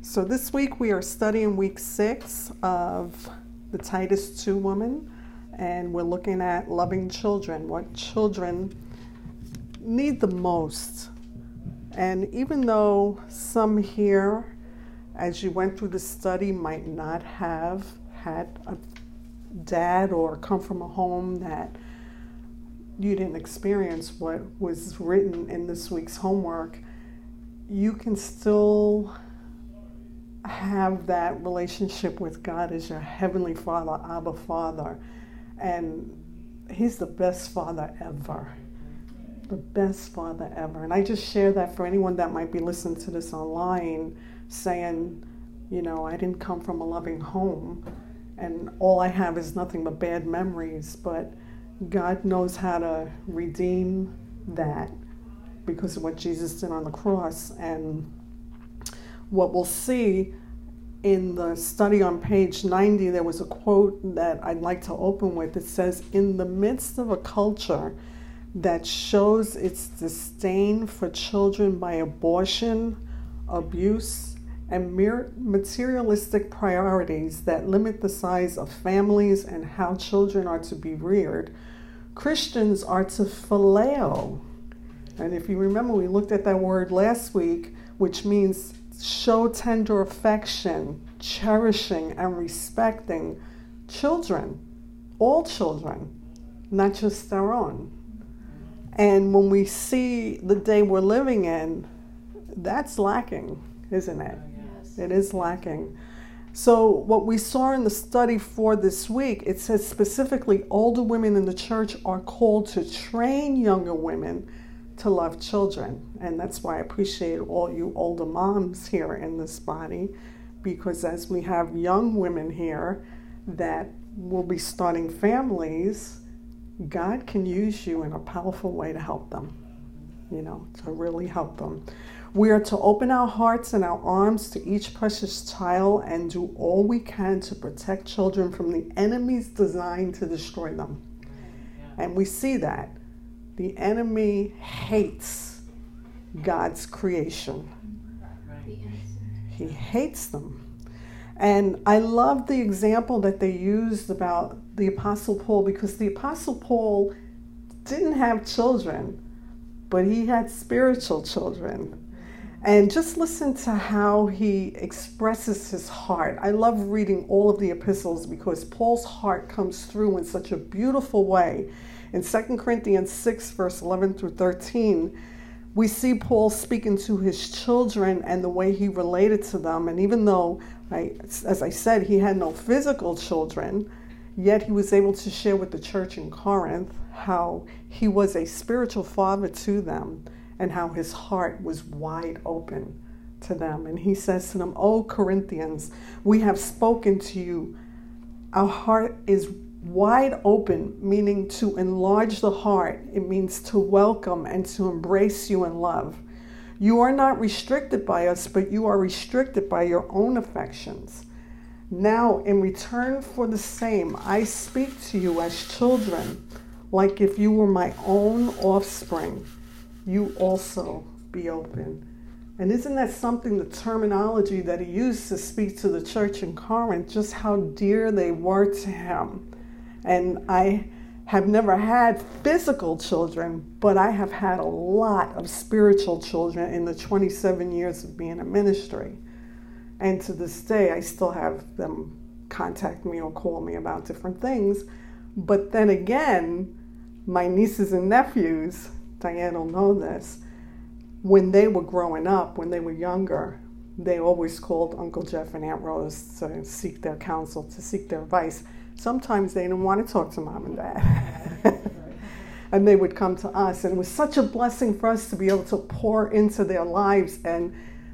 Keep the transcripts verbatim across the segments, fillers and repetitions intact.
So this week we are studying week six of the Titus two woman, and we're looking at loving children, what children need the most. And even though some here, as you went through the study, might not have had a dad or come from a home that you didn't experience what was written in this week's homework, you can still have that relationship with God as your Heavenly Father, Abba Father. And He's the best Father ever. The best Father ever. And I just share that for anyone that might be listening to this online, saying, you know, I didn't come from a loving home, and all I have is nothing but bad memories. But God knows how to redeem that because of what Jesus did on the cross. And what we'll see in the study on page ninety, there was a quote that I'd like to open with. It says, in the midst of a culture that shows its disdain for children by abortion, abuse, and mere materialistic priorities that limit the size of families and how children are to be reared, Christians are to phileo. And if you remember, we looked at that word last week, which means show tender affection, cherishing, and respecting children, all children, not just our own. And when we see the day we're living in, that's lacking, isn't it? Yes. It is lacking. So what we saw in the study for this week, it says specifically older women in the church are called to train younger women to love children. And that's why I appreciate all you older moms here in this body, because as we have young women here that will be starting families, God can use you in a powerful way to help them, you know, to really help them. We are to open our hearts and our arms to each precious child and do all we can to protect children from the enemy's design to destroy them. And we see that. The enemy hates God's creation. He hates them. And I love the example that they used about the Apostle Paul, because the Apostle Paul didn't have children, but he had spiritual children. And just listen to how he expresses his heart. I love reading all of the epistles because Paul's heart comes through in such a beautiful way. In Second Corinthians six, verse eleven through thirteen, we see Paul speaking to his children and the way he related to them. And even though, I, as I said, he had no physical children, yet he was able to share with the church in Corinth how he was a spiritual father to them and how his heart was wide open to them. And he says to them, "O Corinthians, we have spoken to you. Our heart is wide open," meaning to enlarge the heart. It means to welcome and to embrace you in love. You are not restricted by us, but you are restricted by your own affections. Now, in return for the same, I speak to you as children, like if you were my own offspring. You also be open. And isn't that something, the terminology that he used to speak to the church in Corinth, just how dear they were to him. And I have never had physical children, but I have had a lot of spiritual children in the twenty-seven years of being in ministry. And to this day, I still have them contact me or call me about different things. But then again, my nieces and nephews, Diane will know this, when they were growing up, when they were younger, they always called Uncle Jeff and Aunt Rose to seek their counsel, to seek their advice. Sometimes they didn't want to talk to mom and dad. And they would come to us. And it was such a blessing for us to be able to pour into their lives. And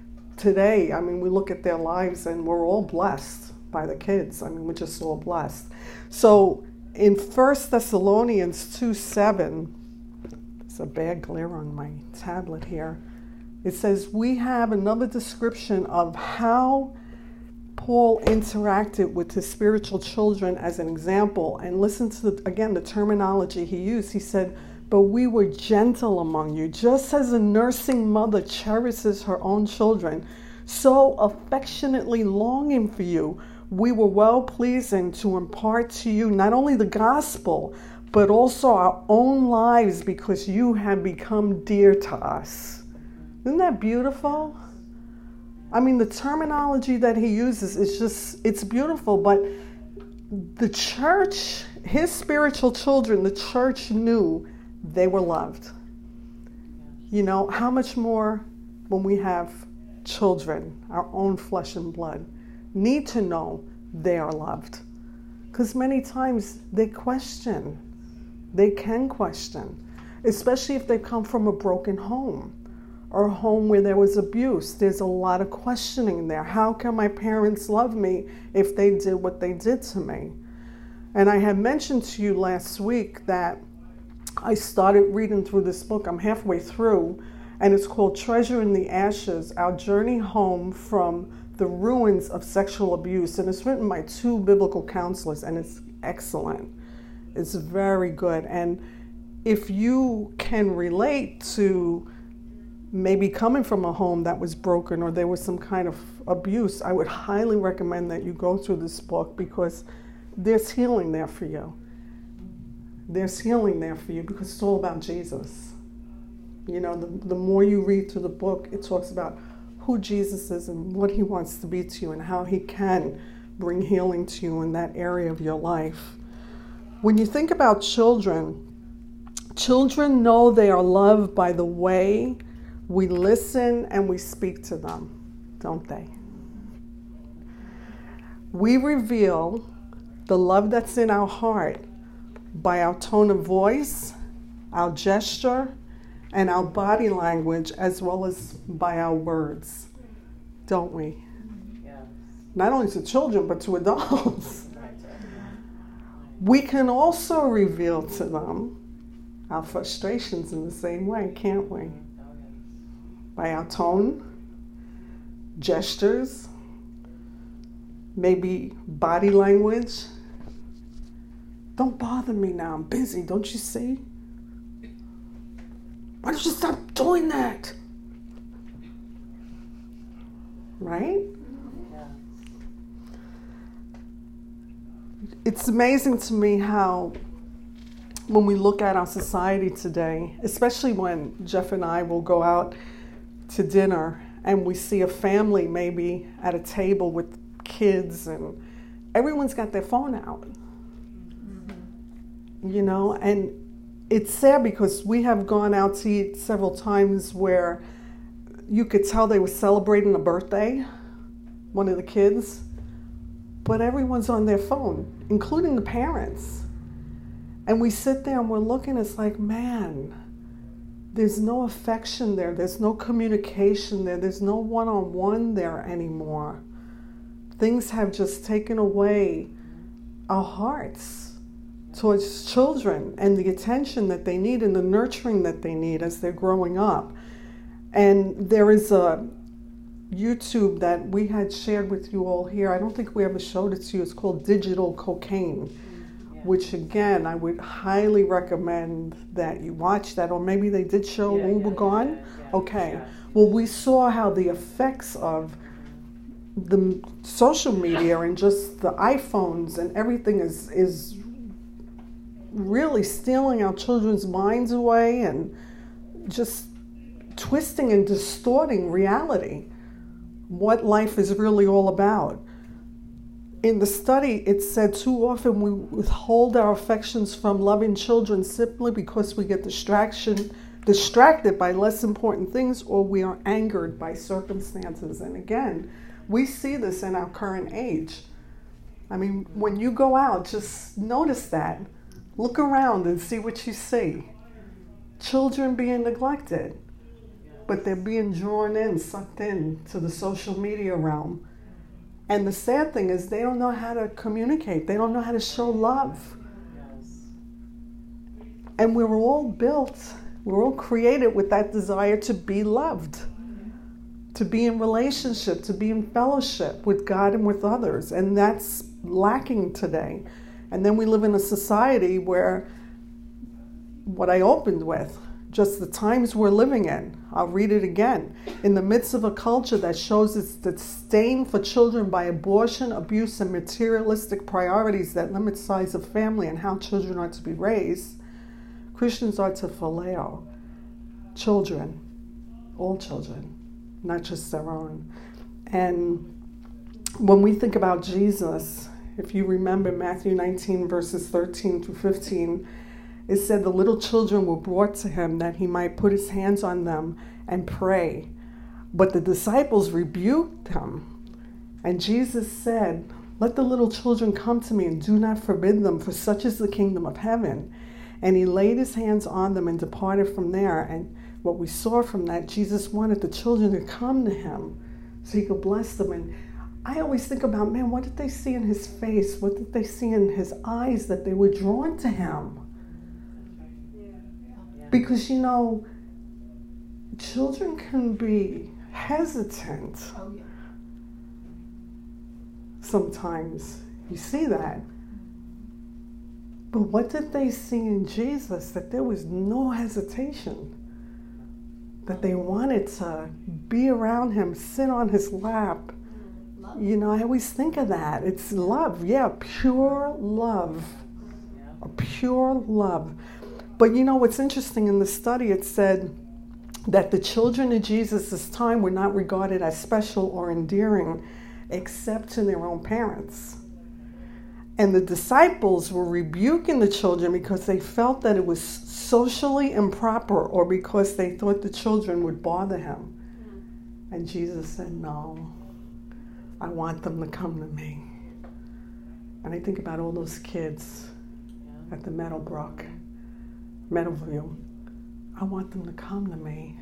today, I mean, we look at their lives and we're all blessed by the kids. I mean, we're just all blessed. So in First Thessalonians two seven, there's a bad glare on my tablet here. It says, we have another description of how Paul interacted with his spiritual children as an example. And listen to, the, again, the terminology he used. He said, but we were gentle among you, just as a nursing mother cherishes her own children. so affectionately longing for you. We were well pleasing to impart to you not only the gospel, but also our own lives, because you have become dear to us. Isn't that beautiful? I mean, the terminology that he uses is just, it's beautiful, but the church, his spiritual children, the church knew they were loved. You know, how much more when we have children, our own flesh and blood, need to know they are loved. Because many times they question. They can question, especially if they come from a broken home or a home where there was abuse. There's a lot of questioning there. How can my parents love me if they did what they did to me? And I had mentioned to you last week that I started reading through this book. I'm halfway through, and it's called Treasure in the Ashes, Our Journey Home from the Ruins of Sexual Abuse. And it's written by two biblical counselors, and it's excellent. It's very good. And if you can relate to maybe coming from a home that was broken or there was some kind of abuse, I would highly recommend that you go through this book, because there's healing there for you. There's healing there for you because it's all about Jesus. You know, the, the more you read through the book, it talks about who Jesus is and what he wants to be to you and how he can bring healing to you in that area of your life. When you think about children, children know they are loved by the way we listen and we speak to them, don't they? We reveal the love that's in our heart by our tone of voice, our gesture, and our body language, as well as by our words, don't we? Yeah. Not only to children, but to adults. We can also reveal to them our frustrations in the same way, can't we? By our tone, gestures, maybe body language. Don't bother me now, I'm busy, don't you see? Why don't you stop doing that? Right? Yeah. It's amazing to me how when we look at our society today, especially when Jeff and I will go out to dinner and we see a family maybe at a table with kids and everyone's got their phone out. Mm-hmm. You know, and it's sad because we have gone out to eat several times where you could tell they were celebrating a birthday, one of the kids, but everyone's on their phone, including the parents. And we sit there and we're looking, it's like, man, there's no affection there. There's no communication there. There's no one-on-one there anymore. Things have just taken away our hearts towards children and the attention that they need and the nurturing that they need as they're growing up. And there is a YouTube that we had shared with you all here. I don't think we ever showed it to you. It's called Digital Cocaine, yeah. Which again, I would highly recommend that you watch that. Or maybe they did show yeah, when we yeah, were gone. Yeah, yeah, okay. Yeah. Well, we saw how the effects of the social media and just the iPhones and everything is is really stealing our children's minds away and just twisting and distorting reality, what life is really all about. In the study, it said too often we withhold our affections from loving children simply because we get distraction, distracted by less important things, or we are angered by circumstances. And again, we see this in our current age. I mean, when you go out, just notice that. Look around and see what you see. Children being neglected, but they're being drawn in, sucked in to the social media realm. And the sad thing is they don't know how to communicate. They don't know how to show love. And we were all built, we were all created with that desire to be loved, to be in relationship, to be in fellowship with God and with others. And that's lacking today. And then we live in a society where what I opened with, just the times we're living in. I'll read it again. In the midst of a culture that shows its disdain for children by abortion, abuse, and materialistic priorities that limit size of family and how children are to be raised, Christians are to phileo children, all children, not just their own. And when we think about Jesus, if you remember Matthew nineteen, verses thirteen through fifteen, it said the little children were brought to him that he might put his hands on them and pray. But the disciples rebuked him. And Jesus said, let the little children come to me and do not forbid them, for such is the kingdom of heaven. And he laid his hands on them and departed from there. And what we saw from that, Jesus wanted the children to come to him so he could bless them. And I always think about, man, what did they see in his face? What did they see in his eyes that they were drawn to him? Because, you know, children can be hesitant. Oh, yeah. Sometimes you see that. But what did they see in Jesus? That there was no hesitation. That they wanted to be around him, sit on his lap. Love. You know, I always think of that. It's love. Yeah, pure love. A pure love. But you know what's interesting in the study, it said that the children of Jesus' time were not regarded as special or endearing except to their own parents. And the disciples were rebuking the children because they felt that it was socially improper or because they thought the children would bother him. And Jesus said, no, I want them to come to me. And I think about all those kids at the Meadowbrook. Meadowview. I want them to come to me.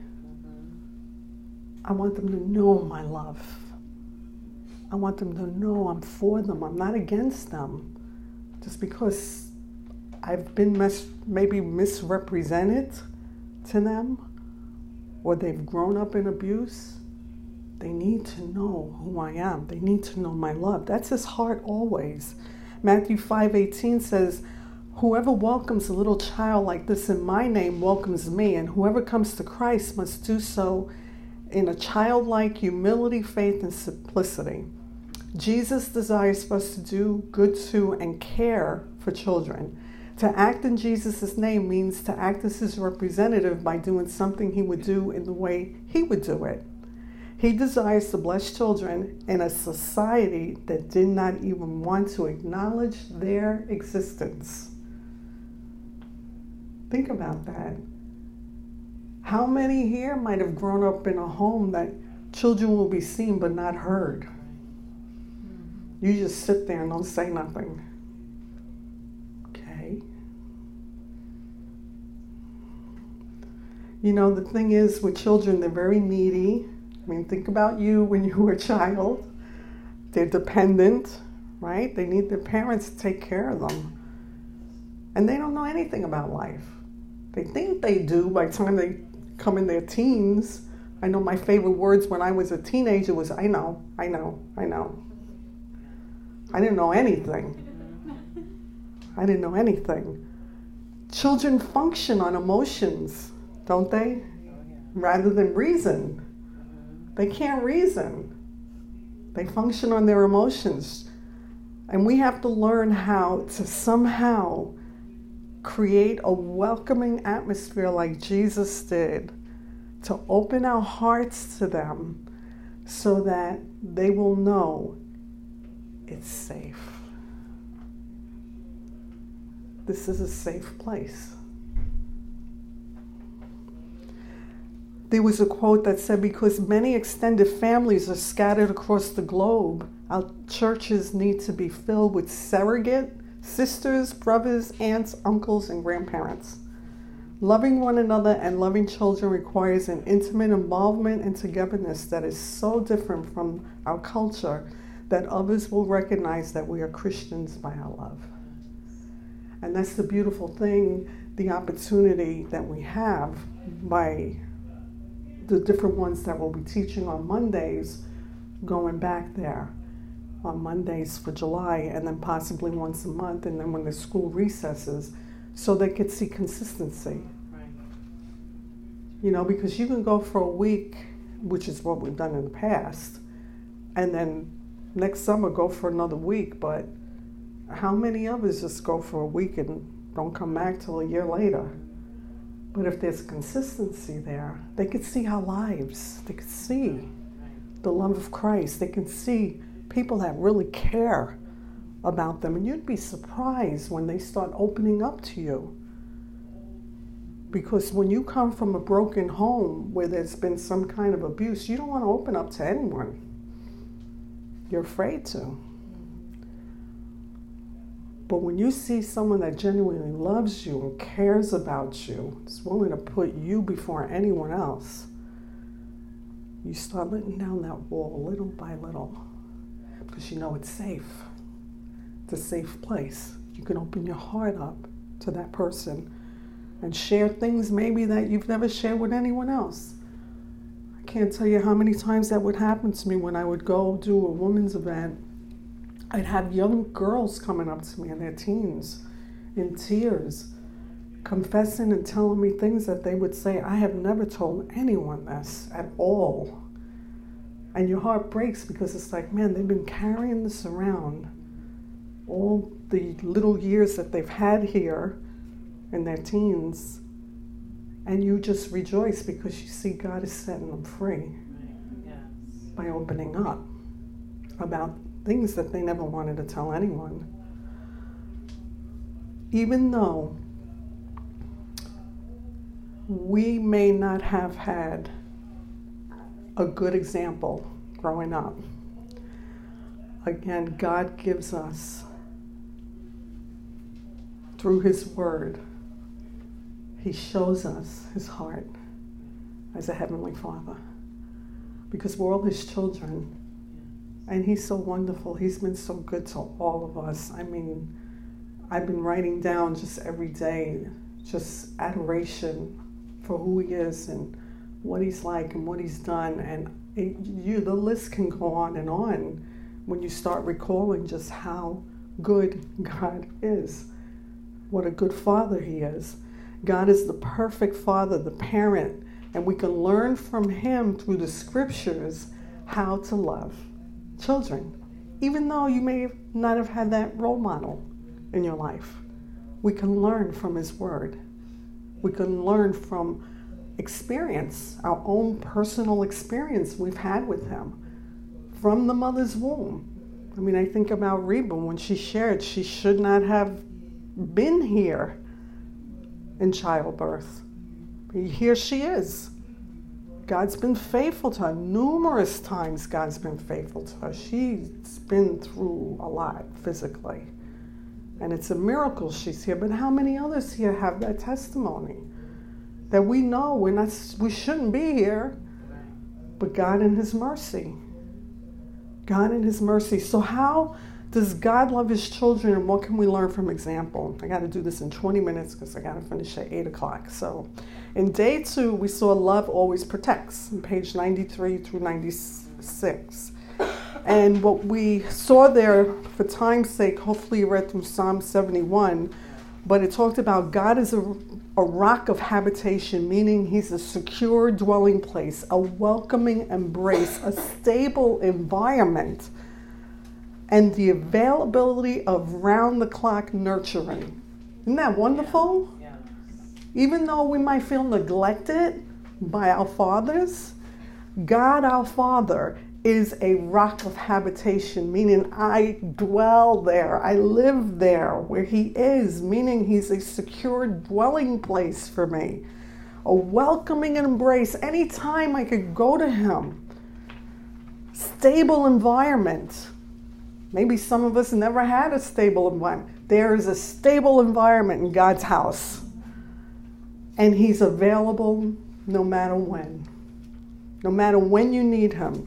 I want them to know my love. I want them to know I'm for them. I'm not against them. Just because I've been mis- maybe misrepresented to them or they've grown up in abuse, they need to know who I am. They need to know my love. That's his heart always. Matthew five eighteen says, whoever welcomes a little child like this in my name welcomes me, and whoever comes to Christ must do so in a childlike humility, faith, and simplicity. Jesus desires for us to do good to and care for children. To act in Jesus' name means to act as his representative by doing something he would do in the way he would do it. He desires to bless children in a society that did not even want to acknowledge their existence. Think about that. How many here might have grown up in a home that children will be seen but not heard? You just sit there and don't say nothing. Okay. You know, the thing is with children, they're very needy. I mean, think about you when you were a child. They're dependent, right? They need their parents to take care of them. And they don't know anything about life. They think they do by the time they come in their teens. I know my favorite words when I was a teenager was, I know, I know, I know. I didn't know anything. I didn't know anything. Children function on emotions, don't they? Rather than reason. They can't reason. They function on their emotions. And we have to learn how to somehow create a welcoming atmosphere like Jesus did, to open our hearts to them so that they will know it's safe. This is a safe place. There was a quote that said, because many extended families are scattered across the globe, our churches need to be filled with surrogate sisters, brothers, aunts, uncles, and grandparents. Loving one another and loving children requires an intimate involvement and togetherness that is so different from our culture that others will recognize that we are Christians by our love. And that's the beautiful thing, the opportunity that we have by the different ones that we'll be teaching on Mondays, going back there on Mondays for July, and then possibly once a month, and then when the school recesses, so they could see consistency. Right. You know, because you can go for a week, which is what we've done in the past, and then next summer go for another week. But how many of us just go for a week and don't come back till a year later? But if there's consistency there, they could see our lives. They could see the love of Christ. They can see people that really care about them. And you'd be surprised when they start opening up to you. Because when you come from a broken home where there's been some kind of abuse, you don't want to open up to anyone. You're afraid to. But when you see someone that genuinely loves you and cares about you, is willing to put you before anyone else, you start letting down that wall little by little, because you know it's safe. It's a safe place. You can open your heart up to that person and share things maybe that you've never shared with anyone else. I can't tell you how many times that would happen to me when I would go do a women's event. I'd have young girls coming up to me in their teens, in tears, confessing and telling me things that they would say, I have never told anyone this at all. And your heart breaks because it's like, man, they've been carrying this around all the little years that they've had here in their teens, and you just rejoice because you see God is setting them free yes. by opening up about things that they never wanted to tell anyone. Even though we may not have had a good example growing up, again, God gives us, through His Word, He shows us His heart as a Heavenly Father. Because we're all His children. And He's so wonderful. He's been so good to all of us. I mean, I've been writing down just every day, just adoration for who He is and what He's like and what He's done. And it, you, the list can go on and on when you start recalling just how good God is. What a good Father He is. God is the perfect Father, the parent, and we can learn from Him through the Scriptures how to love children, even though you may not have had that role model in your life. We can learn from His Word. We can learn from experience, our own personal experience we've had with Him from the mother's womb. I mean, I think about Reba when she shared she should not have been here in childbirth. Here she is. God's been faithful to her. Numerous times God's been faithful to her. She's been through a lot physically. And it's a miracle she's here. But how many others here have that testimony? That we know we're not, we shouldn't be here. But God in His mercy. God in His mercy. So how does God love His children, and what can we learn from example? I got to do this in twenty minutes because I got to finish at eight o'clock. So in day two, we saw love always protects, on page ninety-three through ninety-six. And what we saw there, for time's sake, hopefully you read through Psalm seventy-one, but it talked about God is a, a rock of habitation, meaning He's a secure dwelling place, a welcoming embrace, a stable environment, and the availability of round-the-clock nurturing. Isn't that wonderful? Yeah. Yeah. Even though we might feel neglected by our fathers, God, our Father, is a rock of habitation, meaning I dwell there, I live there where He is, meaning He's a secure dwelling place for me, a welcoming embrace. Anytime I could go to Him, stable environment. Maybe some of us never had a stable environment. There is a stable environment in God's house. And He's available no matter when. No matter when you need Him.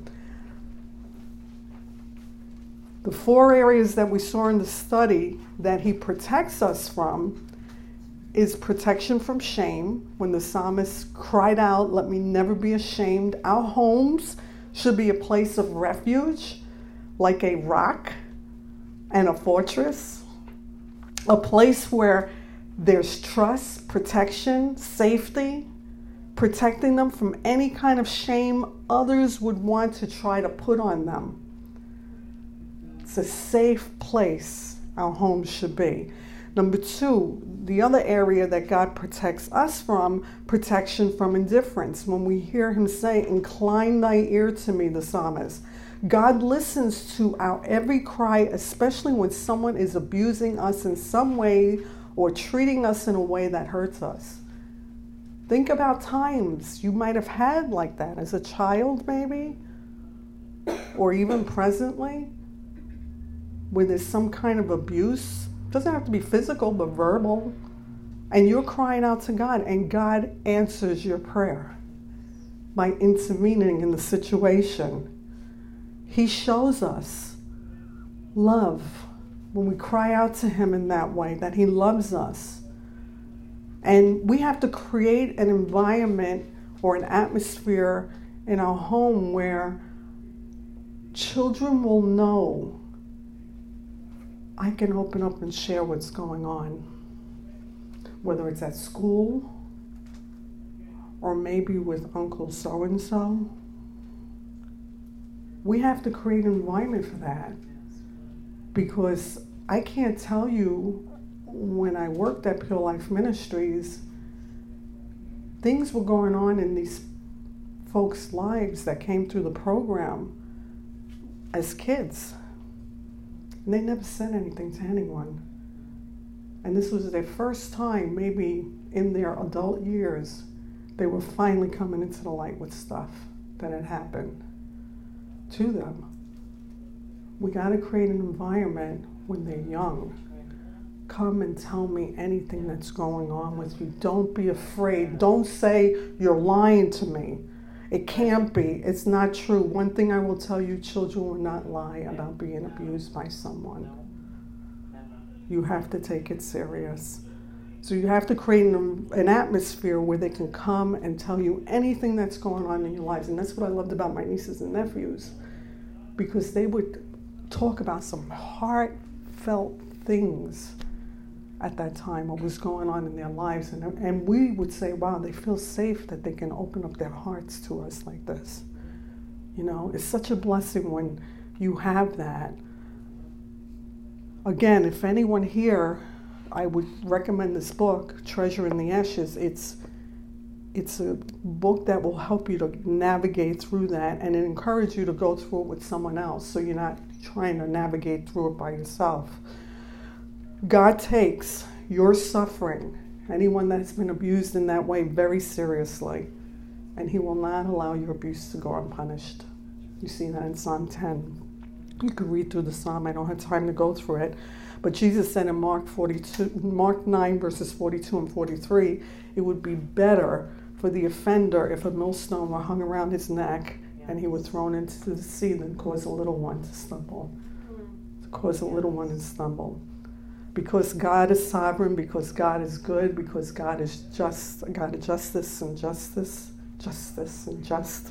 The four areas that we saw in the study that He protects us from is protection from shame. When the psalmist cried out, let me never be ashamed. Our homes should be a place of refuge, like a rock and a fortress, a place where there's trust, protection, safety, protecting them from any kind of shame others would want to try to put on them. It's a safe place our home should be. Number two, the other area that God protects us from, protection from indifference. When we hear him say, incline thy ear to me, the psalmist. God listens to our every cry, especially when someone is abusing us in some way or treating us in a way that hurts us. Think about times you might have had like that as a child, maybe, or even presently, where there's some kind of abuse. It doesn't have to be physical, but verbal. And you're crying out to God, and God answers your prayer by intervening in the situation. He shows us love when we cry out to him in that way, that he loves us. And we have to create an environment or an atmosphere in our home where children will know I can open up and share what's going on, whether it's at school or maybe with Uncle so-and-so. We have to create an environment for that, because I can't tell you, when I worked at Pure Life Ministries, things were going on in these folks' lives that came through the program as kids. And they never said anything to anyone. And this was their first time, maybe in their adult years, they were finally coming into the light with stuff that had happened to them. We got to create an environment when they're young. Come and tell me anything that's going on with you. Don't be afraid. Don't say you're lying to me. It can't be. It's not true. One thing I will tell you, children will not lie about being abused by someone. You have to take it serious. So you have to create an, an atmosphere where they can come and tell you anything that's going on in your lives. And that's what I loved about my nieces and nephews, because they would talk about some heartfelt things at that time, what was going on in their lives. And, and we would say, wow, they feel safe that they can open up their hearts to us like this. You know, it's such a blessing when you have that. Again, if anyone here, I would recommend this book, Treasure in the Ashes. It's, it's a book that will help you to navigate through that, and it encourages you to go through it with someone else, so you're not trying to navigate through it by yourself. God takes your suffering, anyone that's been abused in that way, very seriously. And he will not allow your abuse to go unpunished. You see that in Psalm ten. You could read through the Psalm. I don't have time to go through it. But Jesus said in Mark forty-two, Mark nine, verses forty-two and forty-three, it would be better for the offender if a millstone were hung around his neck and he were thrown into the sea than cause a little one to stumble. To cause a little one to stumble. Because God is sovereign, because God is good, because God is just, God of justice and justice, justice and just.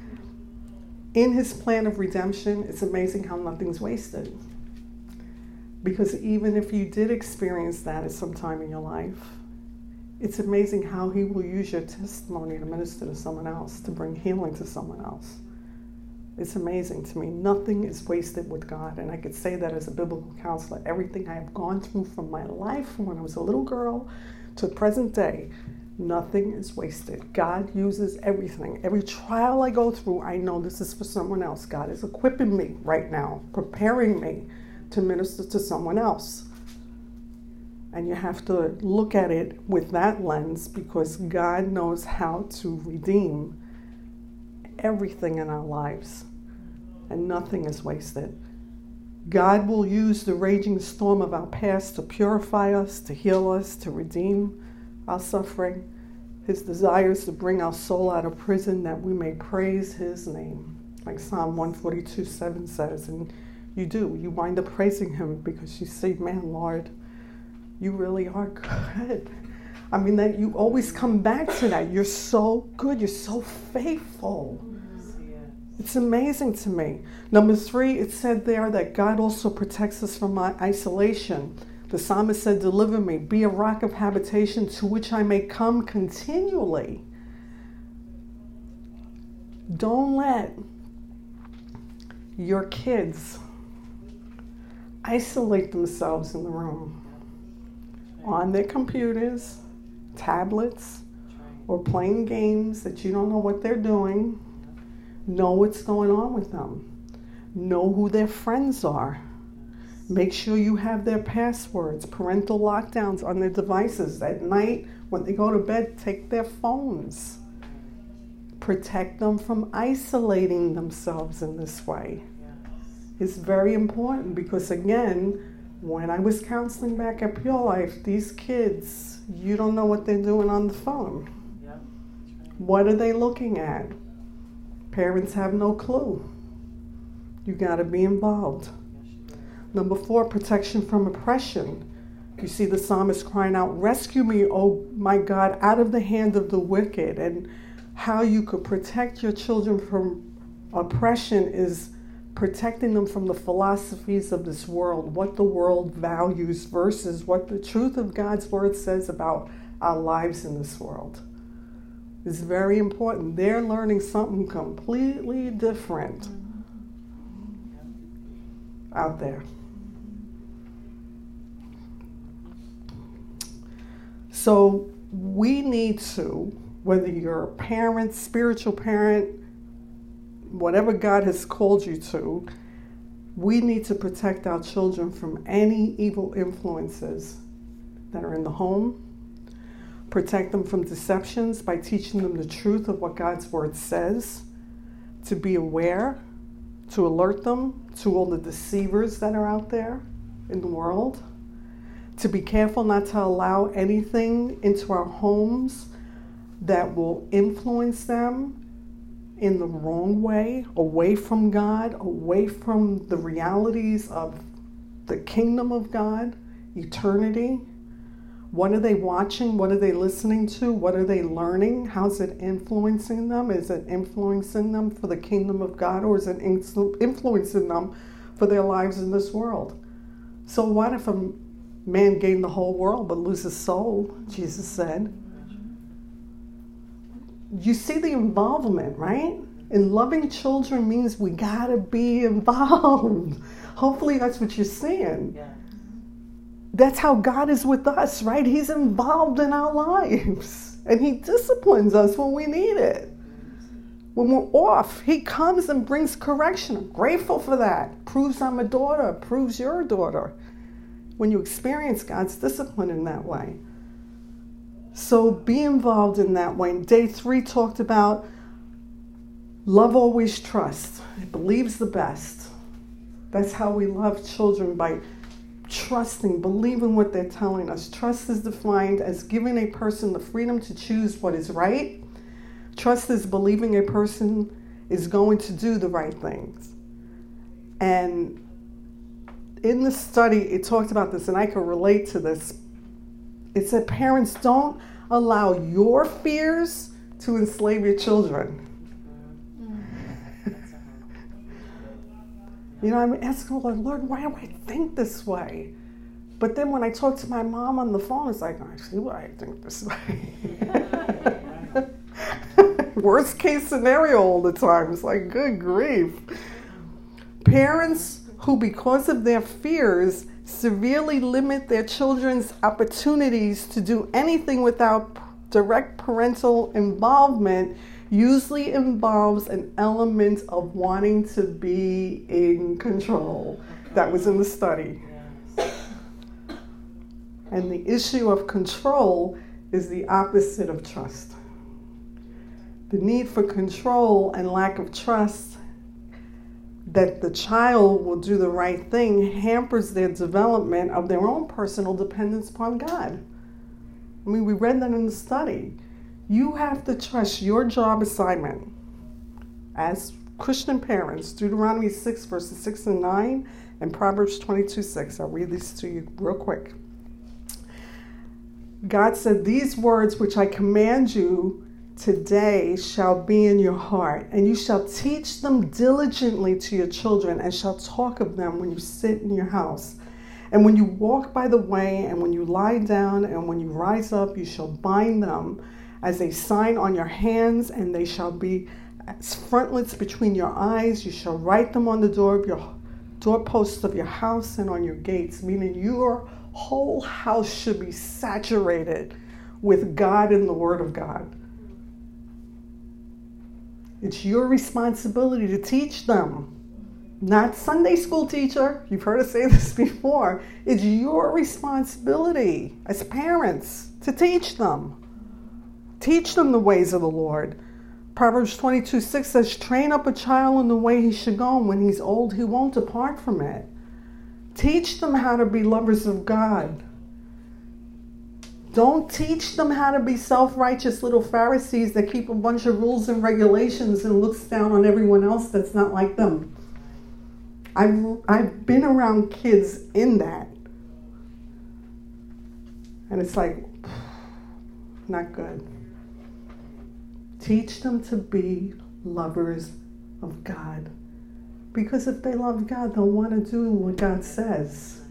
In his plan of redemption, it's amazing how nothing's wasted. Because even if you did experience that at some time in your life, it's amazing how he will use your testimony to minister to someone else, to bring healing to someone else. It's amazing to me. Nothing is wasted with God. And I could say that as a biblical counselor. Everything I have gone through from my life, from when I was a little girl to present day, nothing is wasted. God uses everything. Every trial I go through, I know this is for someone else. God is equipping me right now, preparing me to minister to someone else. And you have to look at it with that lens, because God knows how to redeem everything in our lives. And nothing is wasted. God will use the raging storm of our past to purify us, to heal us, to redeem our suffering. His desire is to bring our soul out of prison that we may praise his name. Like Psalm one forty-two seven says. And you do. You wind up praising him because you say, man, Lord, you really are good. I mean, that you always come back to that. You're so good. You're so faithful. It's amazing to me. Number three, it said there that God also protects us from isolation. The psalmist said, deliver me, be a rock of habitation to which I may come continually. Don't let your kids isolate themselves in the room on their computers, tablets, or playing games that you don't know what they're doing. Know what's going on with them. Know who their friends are. Make sure you have their passwords, parental lockdowns on their devices. At night, when they go to bed, take their phones. Protect them from isolating themselves in this way. It's very important because, again, when I was counseling back at Pure Life, these kids, you don't know what they're doing on the phone. What are they looking at? Parents have no clue. You got to be involved. Number four, protection from oppression. You see the psalmist crying out, "Rescue me, oh my God, out of the hand of the wicked." And how you could protect your children from oppression is protecting them from the philosophies of this world, what the world values versus what the truth of God's word says about our lives in this world. It's very important. They're learning something completely different out there. So we need to, whether you're a parent, spiritual parent, whatever God has called you to, we need to protect our children from any evil influences that are in the home. Protect them from deceptions by teaching them the truth of what God's word says, to be aware, to alert them to all the deceivers that are out there in the world, to be careful not to allow anything into our homes that will influence them in the wrong way, away from God, away from the realities of the kingdom of God, eternity. What are they watching? What are they listening to? What are they learning? How's it influencing them? Is it influencing them for the kingdom of God, or is it influencing them for their lives in this world? So what if a man gained the whole world but lose his soul, Jesus said? You see the involvement, right? And loving children means we gotta be involved. Hopefully that's what you're seeing. Yeah. That's how God is with us, right? He's involved in our lives. And he disciplines us when we need it. When we're off, he comes and brings correction. I'm grateful for that. Proves I'm a daughter. Proves you're a daughter. When you experience God's discipline in that way. So be involved in that way. Day three talked about love always trusts. It believes the best. That's how we love children, by trusting, believing what they're telling us. Trust is defined as giving a person the freedom to choose what is right. Trust is believing a person is going to do the right things. And in the study, it talked about this, and I can relate to this. It said parents, don't allow your fears to enslave your children. You know, I'm asking the Lord, why do I think this way? But then when I talk to my mom on the phone, it's like, I see why I think this way. Worst case scenario all the time. It's like, good grief. Parents who, because of their fears, severely limit their children's opportunities to do anything without direct parental involvement usually involves an element of wanting to be in control. That was in the study. And the issue of control is the opposite of trust. The need for control and lack of trust that the child will do the right thing hampers their development of their own personal dependence upon God. I mean, we read that in the study. You have to trust your job assignment as Christian parents. Deuteronomy six, verses six and nine, and Proverbs twenty-two, six. I'll read these to you real quick. God said, "These words which I command you today shall be in your heart, and you shall teach them diligently to your children, and shall talk of them when you sit in your house, and when you walk by the way, and when you lie down, and when you rise up, you shall bind them as a sign on your hands, and they shall be as frontlets between your eyes. You shall write them on the door of your doorposts of your house and on your gates, meaning your whole house should be saturated with God and the Word of God. It's your responsibility to teach them. Not Sunday school teacher. You've heard us say this before. It's your responsibility as parents to teach them. Teach them the ways of the Lord. Proverbs twenty-two six says, train up a child in the way he should go, and when he's old, he won't depart from it. Teach them how to be lovers of God. Don't teach them how to be self-righteous little Pharisees that keep a bunch of rules and regulations and looks down on everyone else that's not like them. I've, I've been around kids in that. And it's like, not good. Teach them to be lovers of God. Because if they love God, they'll want to do what God says.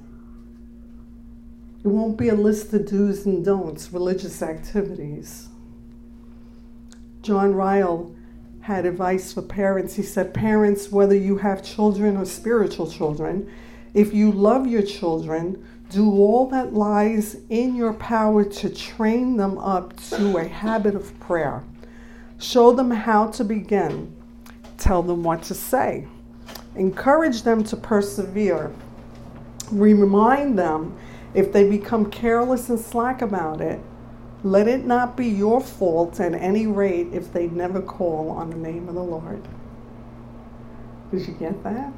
It won't be a list of do's and don'ts, religious activities. John Ryle had advice for parents. He said, parents, whether you have children or spiritual children, if you love your children, do all that lies in your power to train them up to a habit of prayer. Show them how to begin. Tell them what to say. Encourage them to persevere. Remind them if they become careless and slack about it. Let it not be your fault at any rate if they never call on the name of the Lord. Did you get that?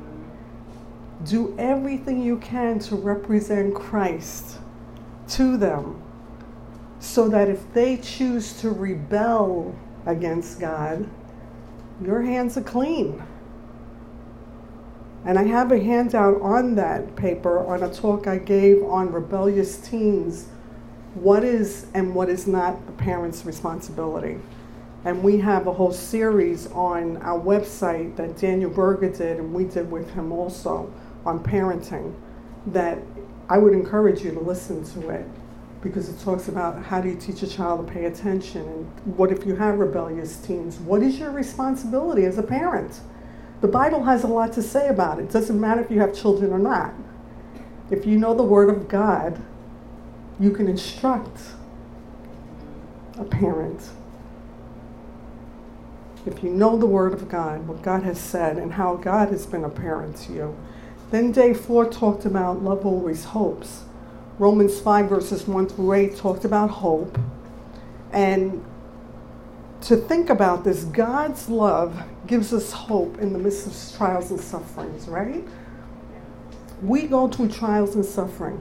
Do everything you can to represent Christ to them so that if they choose to rebel against God, your hands are clean. And I have a handout on that paper on a talk I gave on rebellious teens. What is and what is not the parent's responsibility? And we have a whole series on our website that Daniel Berger did, and we did with him also, on parenting, that I would encourage you to listen to it, because it talks about how do you teach a child to pay attention, and what if you have rebellious teens? What is your responsibility as a parent? The Bible has a lot to say about it. It doesn't matter if you have children or not. If you know the Word of God, you can instruct a parent. If you know the Word of God, what God has said, and how God has been a parent to you. Then day four talked about love always hopes. Romans five verses one through eight talked about hope. And to think about this, God's love gives us hope in the midst of trials and sufferings, right? We go through trials and suffering.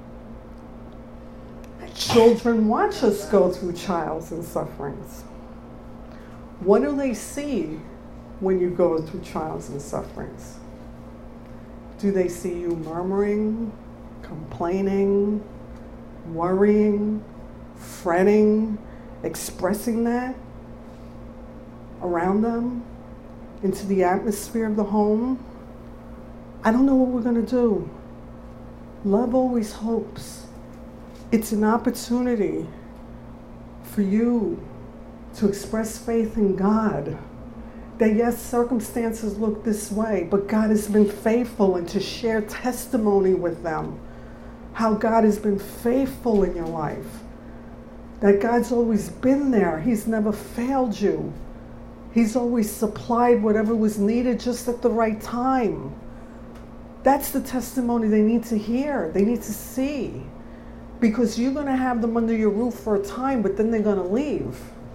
Children watch us go through trials and sufferings. What do they see when you go through trials and sufferings? Do they see you murmuring, complaining, worrying, fretting, expressing that around them into the atmosphere of the home? I don't know what we're going to do. Love always hopes. It's an opportunity for you to express faith in God. That yes, circumstances look this way, but God has been faithful, and to share testimony with them. How God has been faithful in your life. That God's always been there. He's never failed you. He's always supplied whatever was needed just at the right time. That's the testimony they need to hear. They need to see. Because you're going to have them under your roof for a time, but then they're going to leave.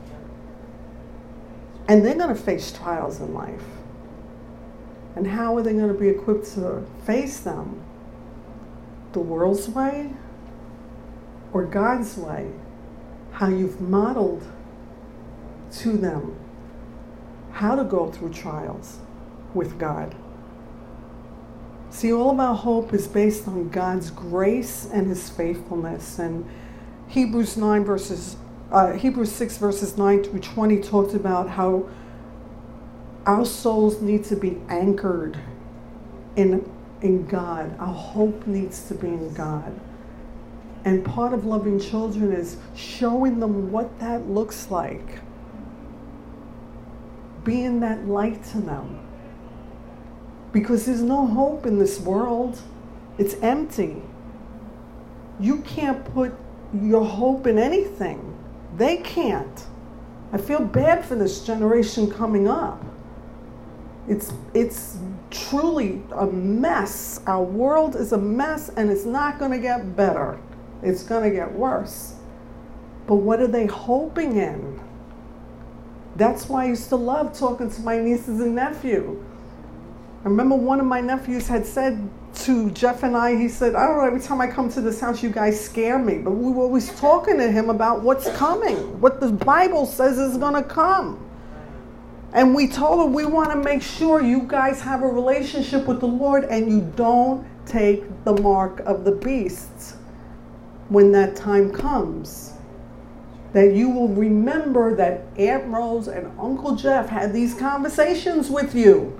And they're going to face trials in life. And how are they going to be equipped to face them? The world's way or God's way? How you've modeled to them how to go through trials with God. See, all of our hope is based on God's grace and His faithfulness. And Hebrews nine verses, uh, Hebrews six verses nine through twenty talks about how our souls need to be anchored in in God. Our hope needs to be in God. And part of loving children is showing them what that looks like. being that light to them. Because there's no hope in this world. It's empty. You can't put your hope in anything. They can't. I feel bad for this generation coming up. It's, it's truly a mess. Our world is a mess, and it's not going to get better. It's going to get worse. But what are they hoping in? That's why I used to love talking to my nieces and nephew. I remember one of my nephews had said to Jeff and I, he said, I don't know, every time I come to this house, you guys scare me. But we were always talking to him about what's coming, what the Bible says is going to come. And we told him, we want to make sure you guys have a relationship with the Lord and you don't take the mark of the beast when that time comes. That you will remember that Aunt Rose and Uncle Jeff had these conversations with you.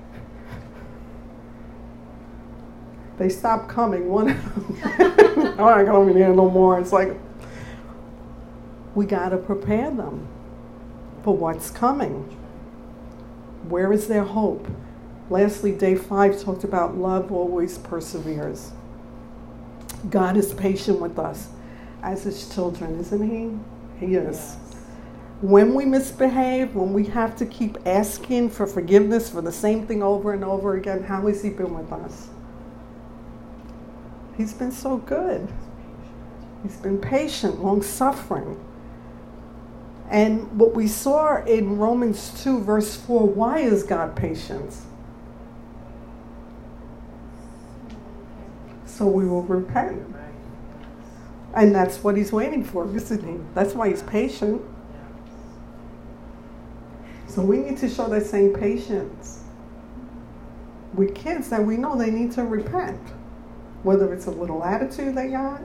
They stopped coming. One of them, oh, I don't even hear no more. It's like, we got to prepare them for what's coming. Where is their hope? Lastly, day five talked about love always perseveres. God is patient with us as his children, isn't he? He is. Yes. When we misbehave, when we have to keep asking for forgiveness for the same thing over and over again, how has he been with us? He's been so good. He's been patient, long-suffering. And what we saw in Romans two, verse four, why is God patient? So we will repent. And that's what he's waiting for, isn't he? That's why he's patient. So we need to show that same patience with kids that we know they need to repent. Whether it's a little attitude they got,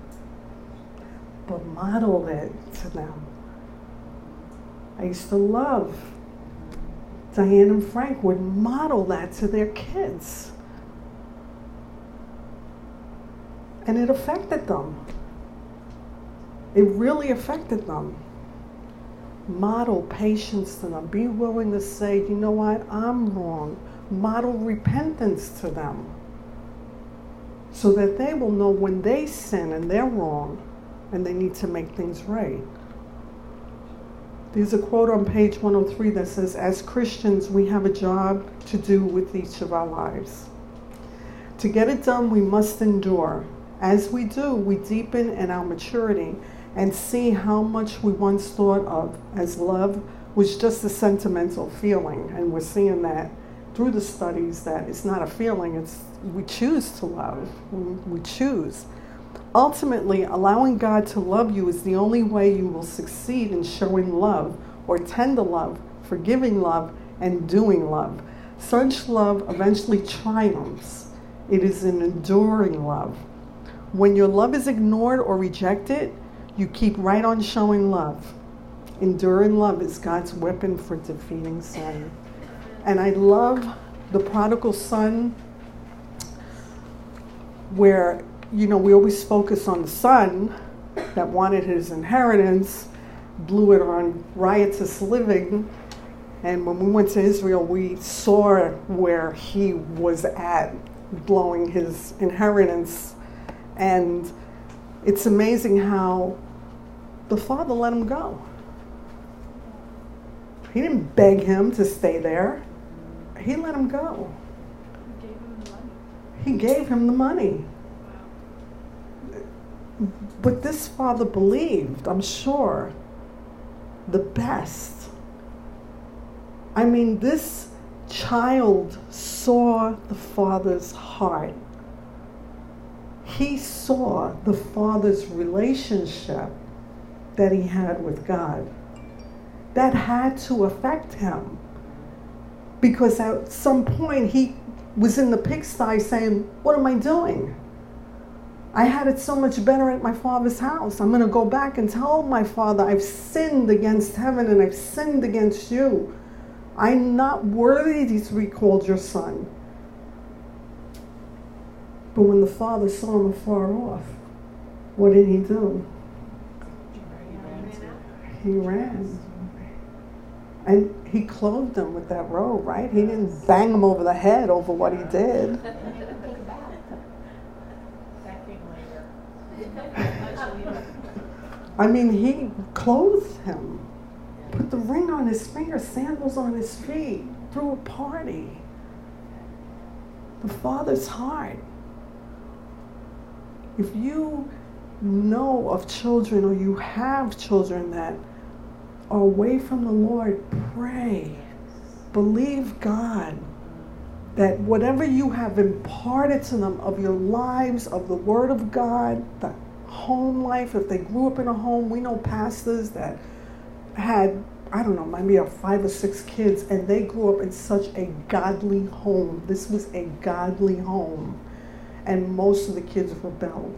but model it to them. I used to love Diane and Frank would model that to their kids. And it affected them. It really affected them. Model patience to them. Be willing to say, you know what, I'm wrong. Model repentance to them. So that they will know when they sin and they're wrong and they need to make things right. There's a quote on page one oh three that says, as Christians, we have a job to do with each of our lives. To get it done, we must endure. As we do, we deepen in our maturity and see how much we once thought of as love was just a sentimental feeling. And we're seeing that through the studies that it's not a feeling, it's we choose to love. We, we choose. Ultimately, allowing God to love you is the only way you will succeed in showing love, or tender love, forgiving love, and doing love. Such love eventually triumphs. It is an enduring love. When your love is ignored or rejected, you keep right on showing love. Enduring love is God's weapon for defeating sin. And I love the prodigal son, where, you know, we always focus on the son that wanted his inheritance, blew it on riotous living. And when we went to Israel, we saw where he was at, blowing his inheritance. And it's amazing how the father let him go. He didn't beg him to stay there. He let him go. He gave him the money. He gave him the money. But this father believed, I'm sure, the best. I mean, this child saw the father's heart. He saw the father's relationship that he had with God. That had to affect him. Because at some point he was in the pigsty saying, what am I doing? I had it so much better at my father's house. I'm going to go back and tell my father, I've sinned against heaven and I've sinned against you. I'm not worthy to be called your son. But when the father saw him afar off, what did he do? He ran. And he clothed them with that robe, right? He didn't bang them over the head over what he did. I mean, he clothed him, put the ring on his finger, sandals on his feet, threw a party. The Father's heart. If you know of children or you have children that are away from the Lord, pray. Believe God that whatever you have imparted to them of your lives, of the Word of God, the home life, if they grew up in a home, we know pastors that had, I don't know, maybe a five or six kids, and they grew up in such a godly home. This was a godly home. And most of the kids rebelled.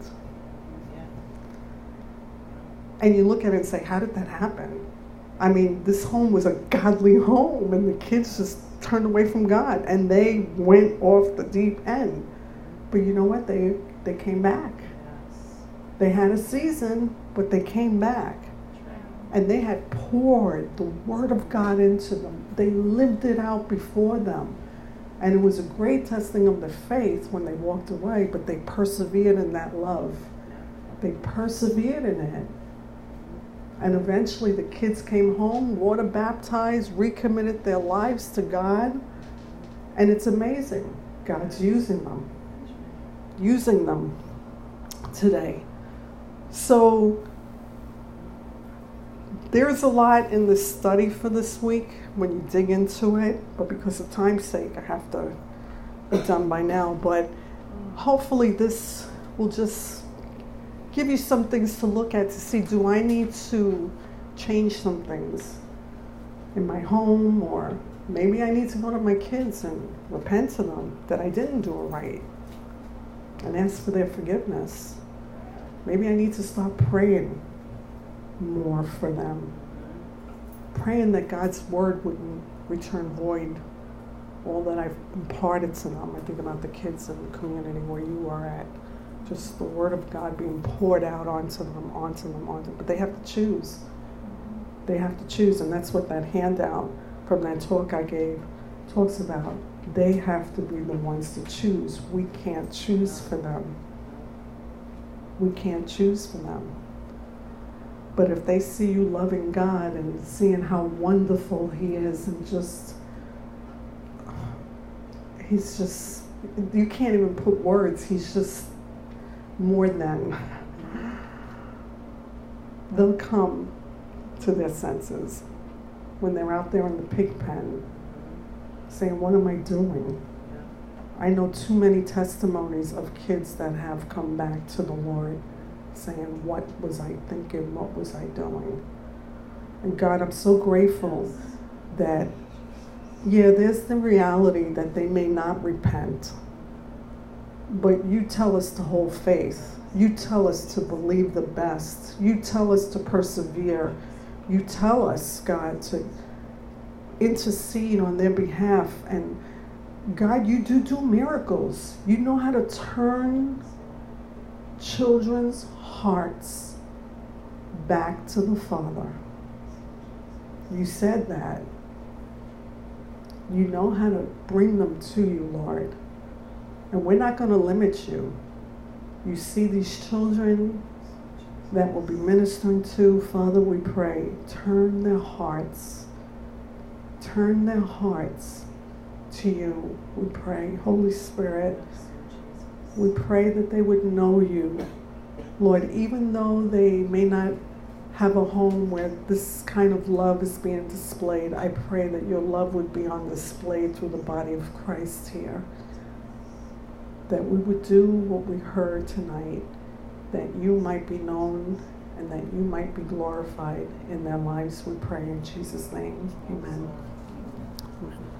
And you look at it and say, how did that happen? I mean, this home was a godly home, and the kids just turned away from God, and they went off the deep end. But you know what? They they came back. They had a season, but they came back. And they had poured the Word of God into them. They lived it out before them. And it was a great testing of their faith when they walked away, but they persevered in that love. They persevered in it. And eventually the kids came home, water baptized, recommitted their lives to God. And it's amazing. God's using them. Using them today. So there's a lot in the study for this week when you dig into it. But because of time's sake, I have to be done by now. But hopefully this will just give you some things to look at to see, do I need to change some things in my home, or maybe I need to go to my kids and repent to them that I didn't do it right and ask for their forgiveness. Maybe I need to start praying more for them, praying that God's word wouldn't return void, all that I've imparted to them. I think about the kids in the community where you are at. Just the Word of God being poured out onto them, onto them, onto them. But they have to choose. They have to choose, and that's what that handout from that talk I gave talks about. They have to be the ones to choose. We can't choose for them. We can't choose for them. But if they see you loving God and seeing how wonderful He is, and just, He's just, you can't even put words, He's just more than, they'll come to their senses when they're out there in the pig pen saying, what am I doing? I know too many testimonies of kids that have come back to the Lord saying, what was I thinking? What was I doing? And God, I'm so grateful that, yeah, there's the reality that they may not repent. But you tell us to hold faith. You tell us to believe the best. You tell us to persevere. You tell us, God, to intercede on their behalf. And God, you do do miracles. You know how to turn children's hearts back to the Father. You said that. You know how to bring them to you, Lord. And we're not going to limit you. You see these children that we'll be ministering to, Father, we pray, turn their hearts, turn their hearts to you, we pray. Holy Spirit, we pray that they would know you. Lord, even though they may not have a home where this kind of love is being displayed, I pray that your love would be on display through the body of Christ here. That we would do what we heard tonight, that you might be known and that you might be glorified in their lives, we pray in Jesus' name. Amen. Amen.